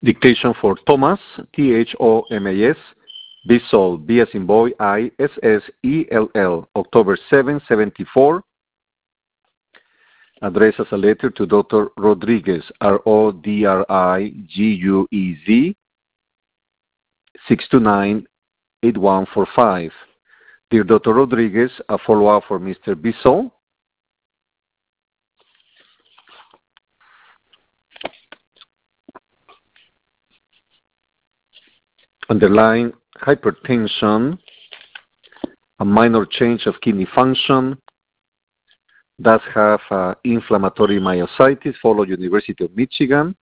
Dictation for Thomas, Thomas, Bissell, B as in boy, Issell, October 7, 74. Address as a letter to Dr. Rodriguez, Rodriguez, 629-8145. Dear Dr. Rodriguez, a follow-up for Mr. Bissell. Underlying hypertension, a minor change of kidney function, does have inflammatory myositis, follow University of Michigan.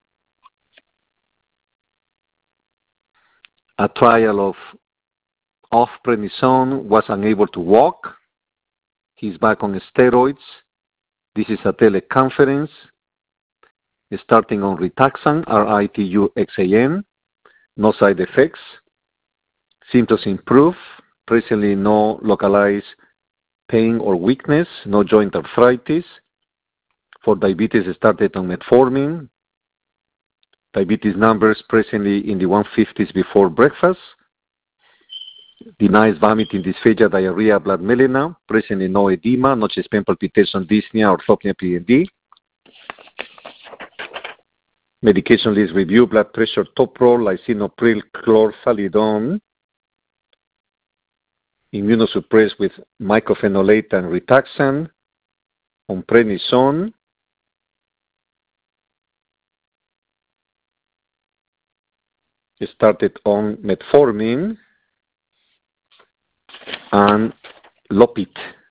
A trial of prednisone, was unable to walk. He's back on steroids. This is a teleconference. Starting on Rituxan, Rituxan, no side effects. Symptoms improve. Presently no localized pain or weakness, no joint arthritis. For diabetes, started on metformin. Diabetes numbers presently in the 150s before breakfast. Denies vomiting, dysphagia, diarrhea, blood melena. Presently no edema, no chest pain, palpitation, dyspnea, orthopnea, PND. Medication list review, blood pressure, Toprol, lisinopril, chlorthalidone. Immunosuppressed with mycophenolate and Rituxan, on prednisone. Started on metformin and Lopit.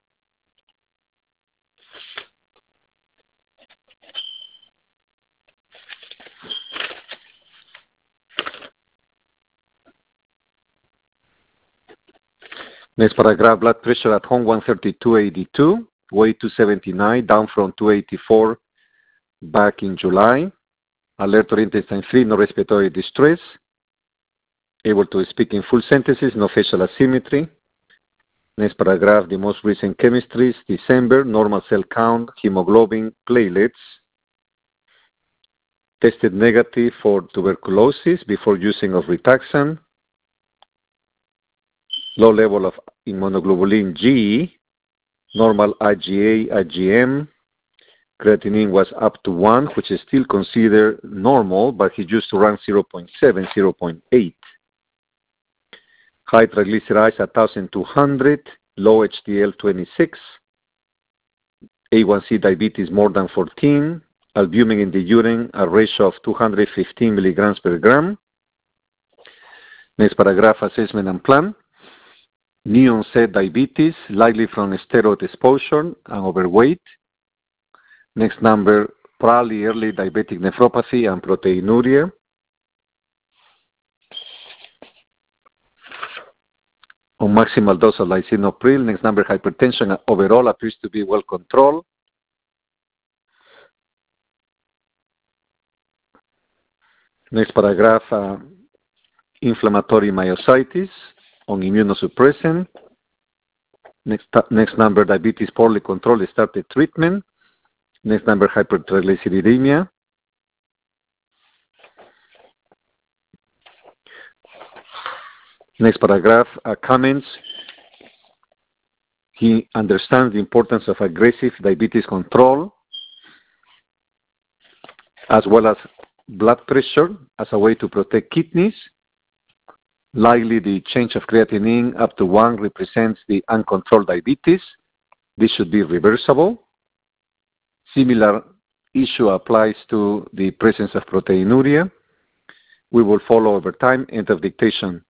Next paragraph, blood pressure at home 132/82, weight 279, down from 284 back in July. Alert or intestine free, no respiratory distress. Able to speak in full sentences, no facial asymmetry. Next paragraph, the most recent chemistries, December, normal cell count, hemoglobin, platelets. Tested negative for tuberculosis before using of Rituxan. Low level of immunoglobulin G, normal IgA, IgM. Creatinine was up to 1, which is still considered normal, but he used to run 0.7, 0.8. High triglycerides 1,200, low HDL 26. A1C diabetes more than 14. Albumin in the urine, a ratio of 215 milligrams per gram. Next paragraph, assessment and plan. New onset diabetes, likely from steroid exposure and overweight. Next number, probably early diabetic nephropathy and proteinuria. On maximal dose of lisinopril. Next number, hypertension overall appears to be well controlled. Next paragraph, inflammatory myositis on immunosuppressant. Next number, diabetes poorly controlled, started treatment. Next number, hypertriglyceridemia. Next paragraph, comments. He understands the importance of aggressive diabetes control as well as blood pressure as a way to protect kidneys. Likely the change of creatinine up to 1 represents the uncontrolled diabetes. This should be reversible. Similar issue applies to the presence of proteinuria. We will follow over time. End of dictation.